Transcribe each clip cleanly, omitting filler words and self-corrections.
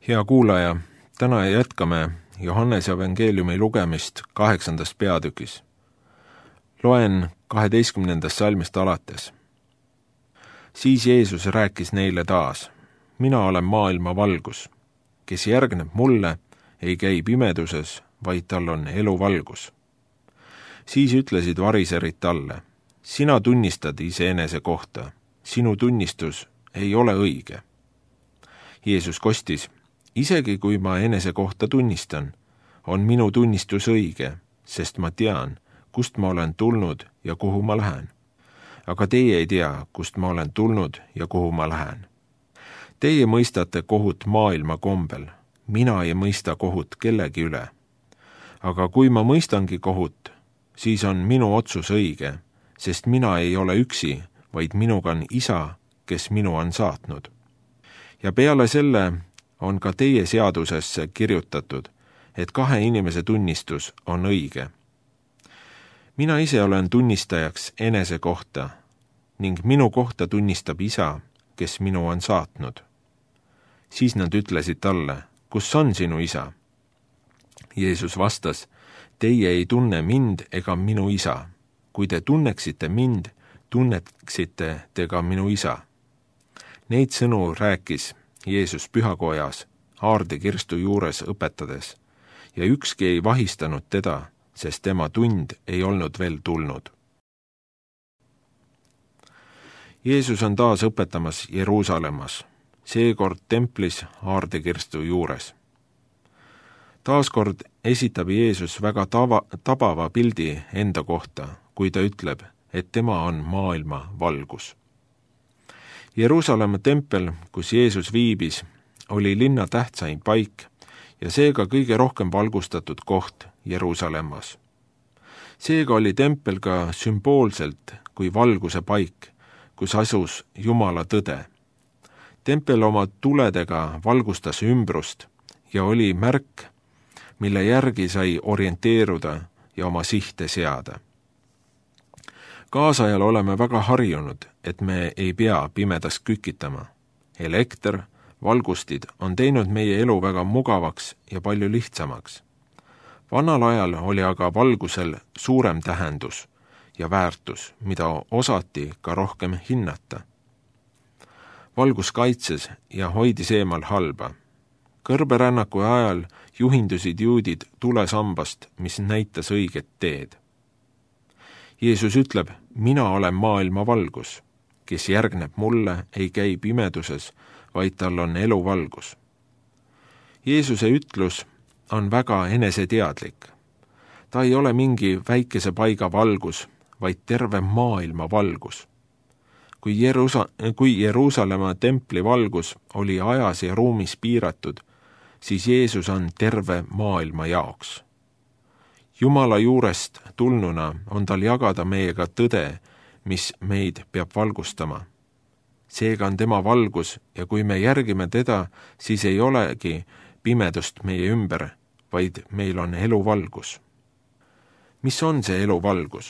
Hea kuulaja, täna jätkame Johannese evangeeliumi lugemist 8. peatükis. Loen 12. salmist alates. Siis Jeesus rääkis neile taas: mina olen maailma valgus. Kes järgneb mulle, ei käi pimeduses, vaid tal on eluvalgus. Siis ütlesid variserid talle: sina tunnistad iseenese kohta, sinu tunnistus ei ole õige. Jeesus kostis: isegi kui ma enese kohta tunnistan, on minu tunnistus õige, sest ma tean, kust ma olen tulnud ja kuhu ma lähen. Aga teie ei tea, kust ma olen tulnud ja kuhu ma lähen. Teie mõistate kohut maailma kombel, mina ei mõista kohut kellegi üle. Aga kui ma mõistangi kohut, siis on minu otsus õige, sest mina ei ole üksi, vaid minuga on Isa, kes minu on saatnud. Ja peale selle on ka teie seadusesse kirjutatud, et 2 inimese tunnistus on õige. Mina ise olen tunnistajaks enese kohta ning minu kohta tunnistab Isa, kes minu on saatnud. Siis nad ütlesid talle: kus on sinu Isa? Jeesus vastas: teie ei tunne mind ega minu Isa. Kui te tunneksite mind, tunneksite te ka minu Isa. Neid sõnu rääkis Jeesus pühakojas haardekirstu juures õpetades, ja ükski ei vahistanud teda, sest tema tund ei olnud veel tulnud. Jeesus on taas õpetamas Jeruusalemmas, seekord templis haardekirstu juures. Taaskord esitab Jeesus väga tabava pildi enda kohta, kui ta ütleb, et tema on maailma valgus. Jeruusalemma tempel, kus Jeesus viibis, oli linna tähtsaim paik ja seega kõige rohkem valgustatud koht Jeruusalemmas. Seega oli tempel ka sümboolselt kui valguse paik, kus asus Jumala tõde. Tempel oma tuledega valgustas ümbrust ja oli märk, mille järgi sai orienteeruda ja oma sihte seada. Kaasajal oleme väga harjunud, et me ei pea pimedas kükitama. Elekter, valgustid on teinud meie elu väga mugavaks ja palju lihtsamaks. Vanal ajal oli aga valgusel suurem tähendus ja väärtus, mida osati ka rohkem hinnata. Valgus kaitses ja hoidis eemal halba. Kõrberännaku ajal juhindusid juudid tulesambast, mis näitas õiget teed. Jeesus ütleb: mina olen maailma valgus. Kes järgneb mulle, ei käi pimeduses, vaid tal on eluvalgus. Jeesuse ütlus on väga eneseteadlik. Ta ei ole mingi väikese paiga valgus, vaid terve maailma valgus. Kui Jeruusalemma templi valgus oli ajas ja ruumis piiratud, siis Jeesus on terve maailma jaoks. Jumala juurest tulnuna on tal jagada meiega tõde, mis meid peab valgustama. Seega on tema valgus ja kui me järgime teda, siis ei olegi pimedust meie ümber, vaid meil on eluvalgus. Mis on see eluvalgus?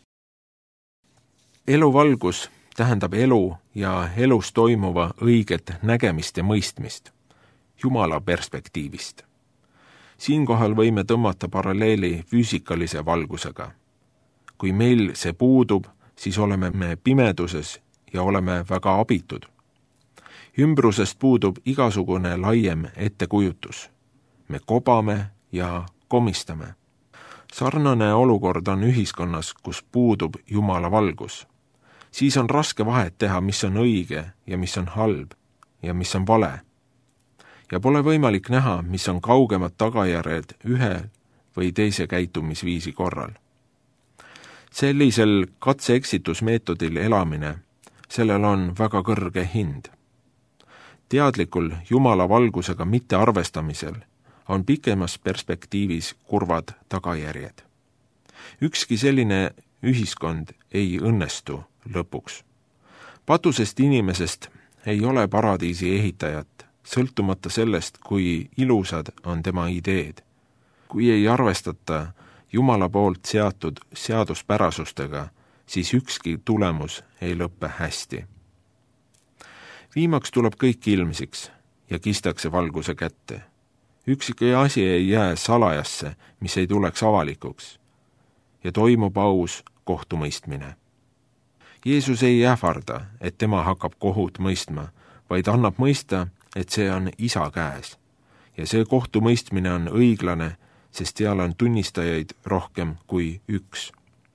Eluvalgus tähendab elu ja elus toimuva õiget nägemist ja mõistmist, Jumala perspektiivist. Siinkohal võime tõmmata paralleeli füüsikalise valgusega. Kui meil see puudub, siis oleme me pimeduses ja oleme väga abitud. Ümbrusest puudub igasugune laiem ettekujutus. Me kobame ja komistame. Sarnane olukord on ühiskonnas, kus puudub Jumala valgus. Siis on raske vahet teha, mis on õige ja mis on halb ja mis on vale. Ja pole võimalik näha, mis on kaugemad tagajärjed ühe või teise käitumisviisi korral. Sellisel katse-eksitusmeetodil elamine, sellel on väga kõrge hind. Teadlikul Jumala valgusega mitte arvestamisel on pikemas perspektiivis kurvad tagajärjed. Ükski selline ühiskond ei õnnestu lõpuks. Patusest inimesest ei ole paradiisi ehitajat, sõltumata sellest, kui ilusad on tema ideed. Kui ei arvestata Jumala poolt seatud seaduspärasustega, siis ükski tulemus ei lõppe hästi. Viimaks tuleb kõik ilmsiks. ja kistakse valguse kätte. Ükski asi ei jää salajasse, mis ei tuleks avalikuks. Ja toimub aus kohtumõistmine. Jeesus ei ähvarda, et tema hakkab kohut mõistma, vaid annab mõista, et see on Isa käes. Ja see kohtumõistmine on õiglane, sest seal on tunnistajaid rohkem kui üks.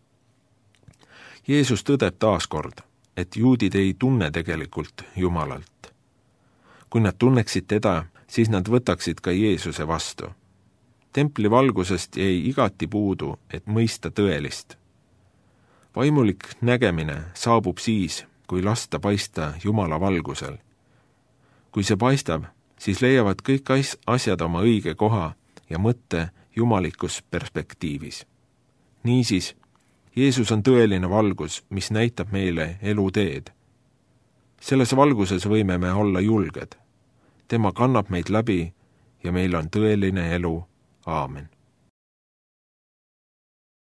Jeesus tõdeb taaskord, et juudid ei tunne tegelikult Jumalalt. Kui nad tunneksid teda, siis nad võtaksid ka Jeesuse vastu. Templi valgusest jäi igati puudu, et mõista tõelist. Vaimulik nägemine saabub siis, kui lasta paista Jumala valgusel. Kui see paistab, siis leiavad kõik asjad oma õige koha ja mõtte jumalikus perspektiivis. Niisiis, Jeesus on tõeline valgus, mis näitab meile eluteed. Selles valguses võime me olla julged. Tema kannab meid läbi ja meil on tõeline elu. Aamen.